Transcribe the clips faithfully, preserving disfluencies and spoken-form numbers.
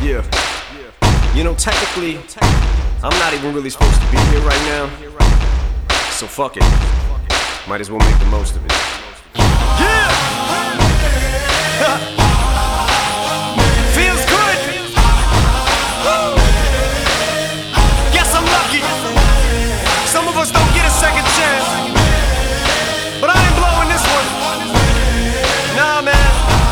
Yeah. You know, technically, I'm not even really supposed to be here right now. So fuck it. Might as well make the most of it. Yeah! Feels good! Woo! Guess I'm lucky. Some of us don't get a second chance. But I ain't blowing this one. Nah, man.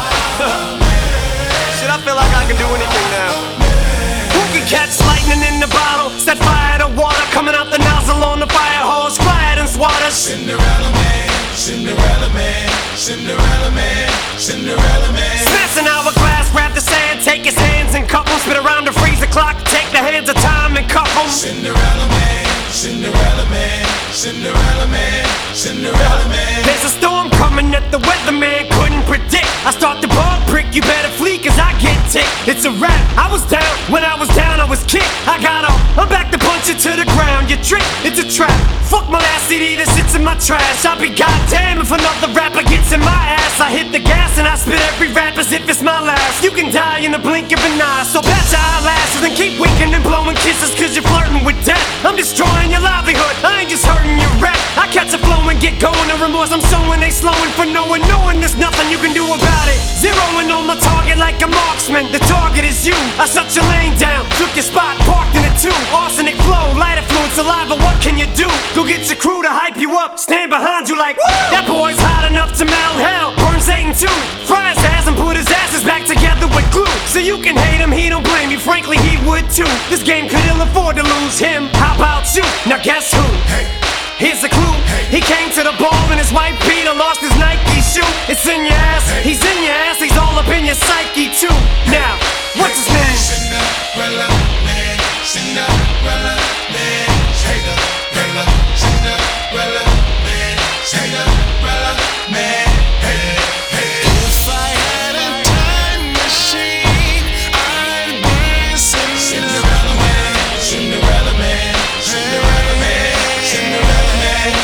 Shit, I feel like I can do anything now. Who can catch lightning in the bottle? Set fire to water coming out the nozzle on the fire hose. Quiet and swatter. Cinderella man, Cinderella man, Cinderella man, Cinderella man. Smash an hourglass, grab the sand, take his hands and cup 'em. Spit around the freezer clock, take the hands of time and cuff 'em. Cinderella man, Cinderella man, Cinderella man, Cinderella man. There's a storm coming that the weatherman couldn't predict. I start the ball prick, you better flee cause I get ticked. It's a wrap, I was down, when I was down I was kicked. I got up, I'm back to punch it to the ground. You trick, it's a trap. Fuck my last C D that sits in my trash. I'll be goddamn if another rapper gets in my ass. I hit the gas and I spit every rap as if it's my last. You can die in the blink of an eye, so pat your eyelashes and keep winking and blowing kisses cause you're flirting with death. I'm destroying your livelihood, I ain't just hurting your rap. I catch a flow and get going, the remorse I'm sowing, they slowing for knowing, knowing there's nothing you can do about it. Zeroing on my target like a marksman, the target is you. I shut your lane down, took your spot, parked in it too. Arsenic flow, lighter fluid, saliva, what can you do? Go get your crew to hype you up, stand behind you like, woo! That boy's hot enough to melt hell, burn Satan too. Fry his ass and put his asses back together with glue. So you can hate him, he don't blame you, frankly he would too. This game could ill afford to lose him, how about you? Now guess who? Hey. Here's a clue, he came to the ball in his white Peter, lost his Nike shoe. It's in your ass, he's in your ass, he's all up in your psyche too. Now, what's his name? Cinderella man, Cinderella man, Cinderella, Cinderella man, Cinderella man. Hey, hey. If I had a time machine, I'd bring Cinderella man, Cinderella man, Cinderella man, Cinderella man.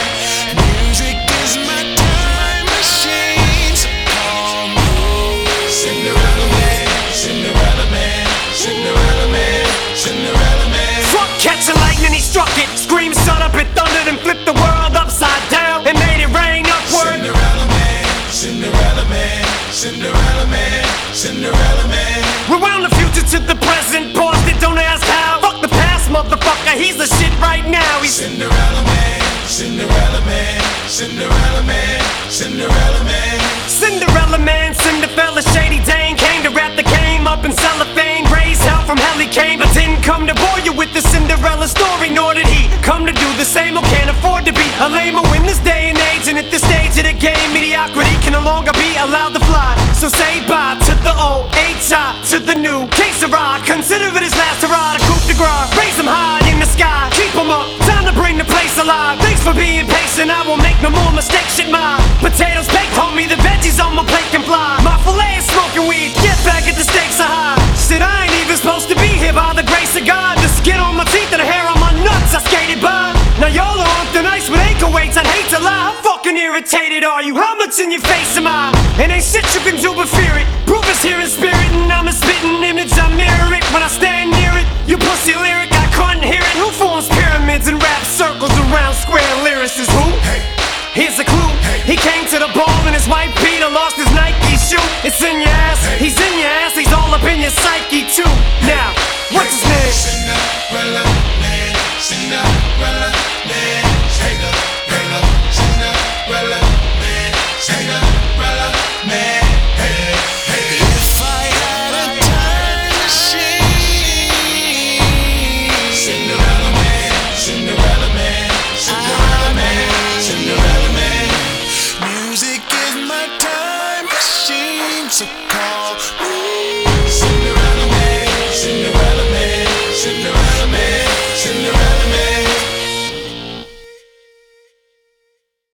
Music is my time machine, so call me. Cinderella man, Cinderella man, Cinderella man, Cinderella man. Fuck catching lightning, he struck it. Scream, shut up, it thundered and flipped the world upside down and made it rain upward. Cinderella man, Cinderella man, Cinderella man, Cinderella man. Rewound the future to the present, paused it, don't ask how. Fuck the past, motherfucker, he's the shit right now. He's Cinderella man, Cinderella man, Cinderella man, Cinderella man. Cinderella man, Cinderella, Shady Dane came to rap the game up in cellophane. Raised hell from hell he came, but didn't come to bore you with the Cinderella story. Nor did he come to do the same or can't afford to be a lamer in this day and age. And at this stage of the game, mediocrity can no longer be allowed to fly. So say bye to the old H I, to the new K Sarah. Consider it his last hurrah to coup de grace. Raise him high in the sky, keep him up, time to bring the place alive. Thanks for being patient, I won't make no more mistakes. Shit, my potatoes baked, homie, the veggies on my plate can fly. My filet is smoking weed, get back at the stakes are high. Shit, I ain't even supposed to be here by the grace of God. The skin on my teeth and the hair on my nuts, I skated by. Now y'all are on thin ice with ankle weights, I'd hate to lie. How fucking irritated are you? How much in your face am I? And ain't shit you can do but fear it. Proof is here in spirit and I'm a spitting image, I mirror it when I stand near it. You pussy lyric, I couldn't hear it. Who forms pyramids and rap circles around square lyricists? Who? Hey. Here's a clue, he came to the ball in his white Peter, lost his Nike shoe. It's in your ass, he's in your ass, he's all up in your psyche too. Now, what's his